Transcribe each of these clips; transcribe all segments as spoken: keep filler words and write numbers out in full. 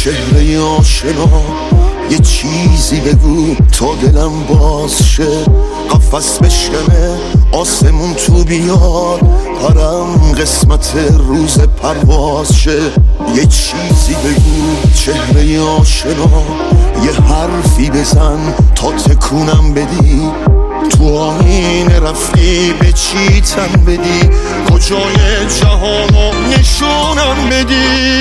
چهره آشنا، یه چیزی بگو تا دلم باز شه. قفس بشکنه آسمون تو بیاد، پرم قسمت روز پرواز شه. یه چیزی بگو چهره آشنا، یه حرفی بزن تا تکونم بدی. تو آینه رفتی به چی تن بدی، کجای جهانو نشونم بدی.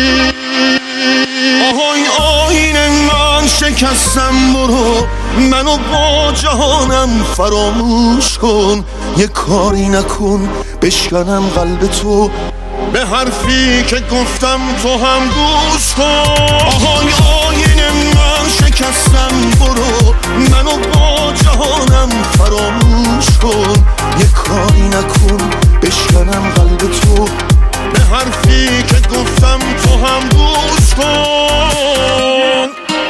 آهای آینه من شکستم، برو منو با جهانم فراموش کن. یه کاری نکن بشکنم قلب تو، به حرفی که گفتم تو هم گوش کن. آهای آینه من شکستم، برو منو با جهانم فراموش کن. یه کاری نکن بشکنم قلب تو، به حرفی که گفتم تو هم گوش کن.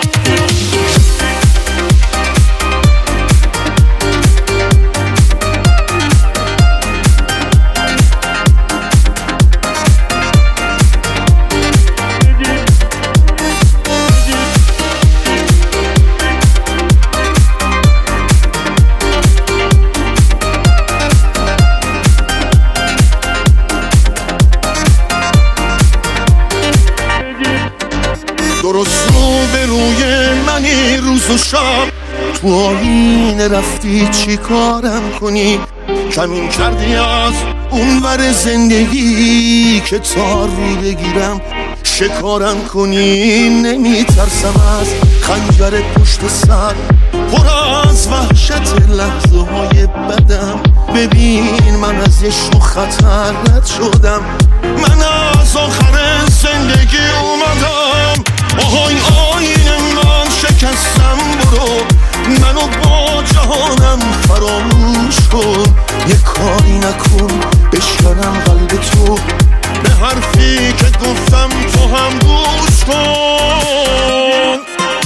درست رو به روی منی روز و شب، تو آینه رفتی چی کارم کنی. کمین کردی از اون ور زندگی که تا رو بگیرم شکارم کنی. نمی ترسم از خنجر پشت سر، پر از وحشت لحظه های بدم. ببین من از یه شو خطر رد شدم، من از آخر زندگی اومدم. آهای آینه من شکستم، برو منو با جهانم فراموش کن. یه کاری نکن بشکنم قلب تو، به حرفی که گفتم تو هم گوش کن.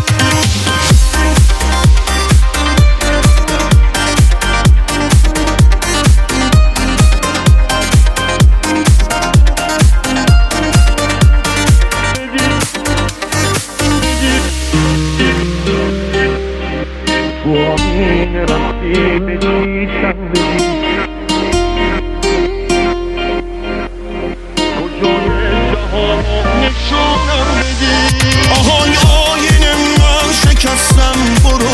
آینه رفتی به چی تن بدی، کجای جهانو نشونم بدی. آهای آینه من شکستم، برو